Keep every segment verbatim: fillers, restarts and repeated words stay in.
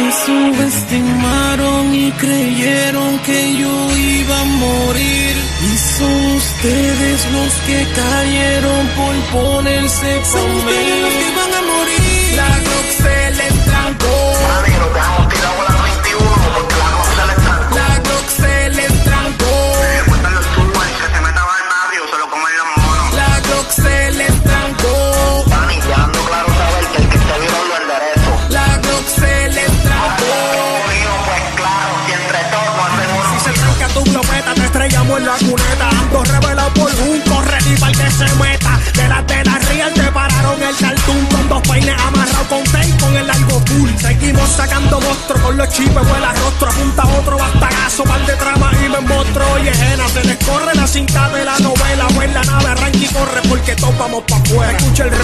Me subestimaron y creyeron que yo iba a morir. Y son ustedes los que cayeron por ponerse pa' Son mí. ustedes los que van a morir. La Glock se les trancó. Mami, nos dejamos tirado a la treinta y uno porque la Glock se les trancó. La Glock se les trancó. Cuentan los chubos y que se metan al barrio, se lo comen los monos. La Glock se les trancó. Mami, dejando claro saber que el que esté violando el derecho. La Glock se les trancó. Mío, pues claro, si entre todos hacemos Si se tranca tu glopeta, te estrellamos en la cuneta. Ando revelado por un corre y pa'l que se meta. De las de la Real te pararon el cartoon con dos peines amarrados con tape con el largo pool. Seguimos sacando monstruos con los chipes, vuela rostro. Apunta otro bastagazo, par de trama y me monstruo. Oye, jena, se les corre la cinta de la novela. Pues la nave arranca y corre porque todos vamos pa' afuera. Escucha el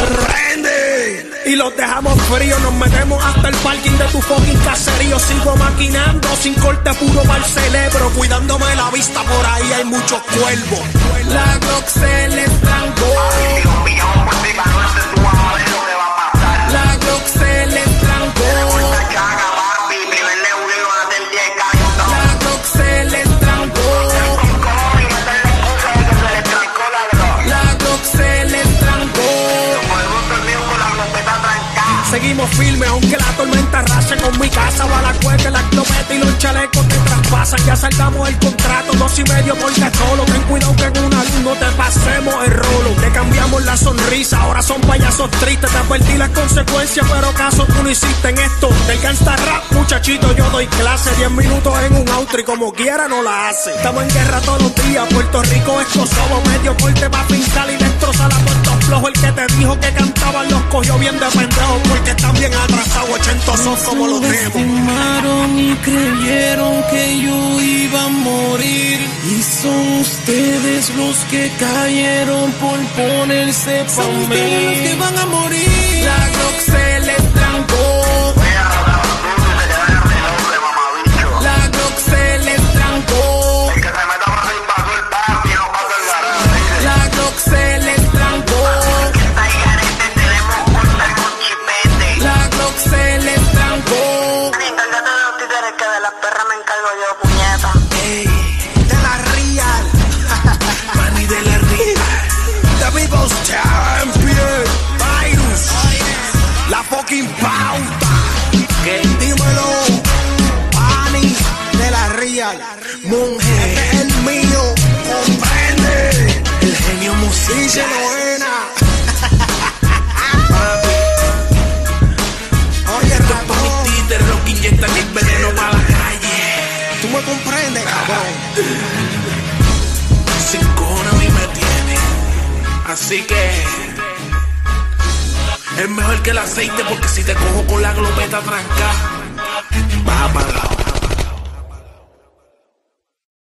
rende y los dejamos fríos. Nos metemos hasta el parking de tu fucking caserío. Sigo maquinando sin corte puro para el cerebro. Cuidándome la vista, por ahí hay muchos cuervos. La Glock se les trancó. si los pillamos por pica, no sé tú vas a ver lo que va a pasar. La Glock se les trancó. Esta chaga, papi, primer neuro y van a hacer diez gallos. La Glock se les trancó. Con cojones, esta es la excusa de que se les trancó la Glock. La Glock se les trancó. Podemos dormir con la glopeta trancada. Seguimos firmes aunque la tormenta arrase con mi casa. Va la cueca, la glopeta y los chalecos te traspasan. Ya saltamos el contrato, dos y medio por solo. Ten cuidado que en una luz no te pasemos el rolo. Te cambiamos la sonrisa, ahora son payasos tristes. Te advertí las consecuencias, pero caso tú no hiciste en esto. Del gangsta rap, muchachito, yo doy clase. Diez minutos en un outro y como quiera no la hace. Estamos en guerra todos los días, Puerto Rico es Kosovo. Medio corte pa' pintar y destrozar a puertos flojos. El que te dijo que cantaban los cogió bien de pendejo, porque están bien atrasados, ochentosos como los demos. Subestimaron y creyeron que yo iba a morir. Y son ustedes los que cayeron por ponerse pa' Son mí. ustedes los que van a morir. La Glock se les trancó. Mira, no te vas tú, te quedas en el hombre, mamabicho. La Glock se les trancó. El que se meta por ahí pasó el papi, no pasó el garaje. La Glock se les trancó. Que está ahí garete, tenemos cuenta con chipete. La Glock se les trancó. Encárgate de los títeres que de las perras me encargo yo, puñeta. Ey, de la Real, Mani de la Real. the people's champion, Virus, la fucking pauta. Dímelo, Pani de la Real, monje, este es el mío, comprende, El genio musical. dice Novena. Oye, Esto es pa' ratón, mis títeres, los que inyectan el veneno pa' la calle. tú me comprendes, cabrón. Sin cojones a mí me tiene. Así que es mejor que el aceite, porque si te cojo con la glopeta trancada, vas a pagar.